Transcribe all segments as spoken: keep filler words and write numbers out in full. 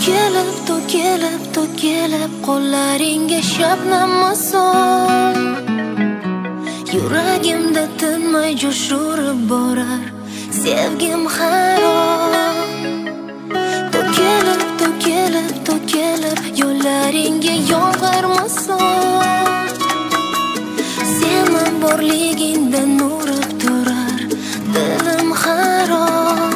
To'kilib, to'kilib, to'kilib qo'llaringga shabnam misol, yuragimda tinmay jo'shurib borar sevgim harom. To'kilib, to'kilib, to'kilib yo'llaringga yomg'ir misol, sening borligingda nurib turar dilim harom.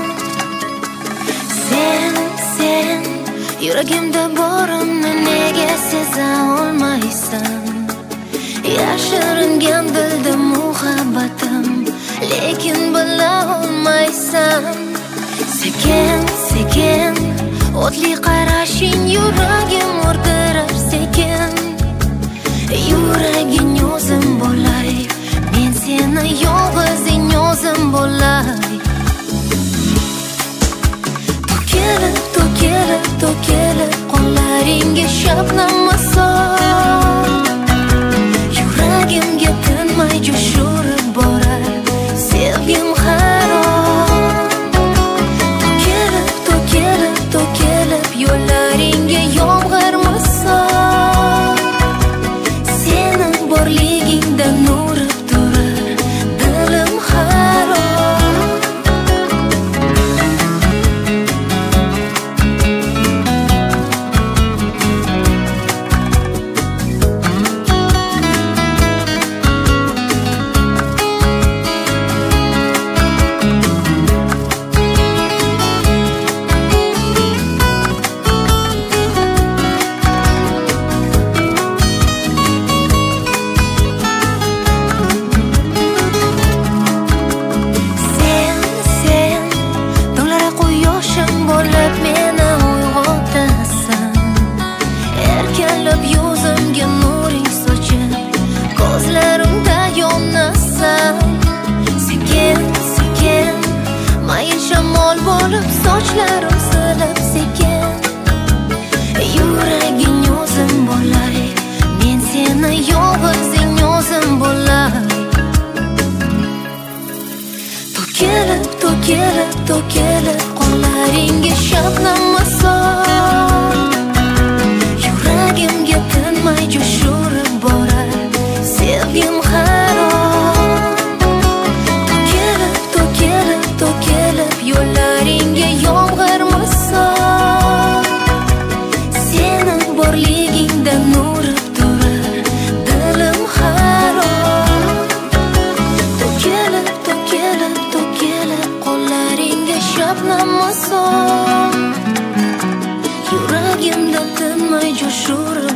Sen, sen yuragimda borimni nega seza olmaysan? Yashiringan dilda muhabbatim, lekin bila olmaysan. Sekin, sekin o'tli qarashing yuragim o'rdirar sekin. Yuraging o'zim bo'lay, men seni yolg'izing o'zim bo'lay. To'kilib, to'kilib, to'kilib qo'llaringga shabnam misol, yuragimga tinmay jo'shurib borar sevgim harom. To'kilib, to'kilib, to'kilib yo'llaringga yomg'ir misol, sening borligingda nurib turar dilim harom. Sochlarim silib sekin, yuraging o'zim bo'lay, men seni yolg'izing o'zim bo'lay. To'kilib, to'kilib, to'kilib qo'llaringga shabnam misol, yuragimga tinmay jo'shurib borar sevgim harom. To'kilib, to'kilib, to'kilib yo'llaringga yomg'ir misol, sening borligingda nurib turar dilim harom. To'kilib, to'kilib, to'kilib qo'llaringga shabnam misol, yuragimda tinmay jo'shurib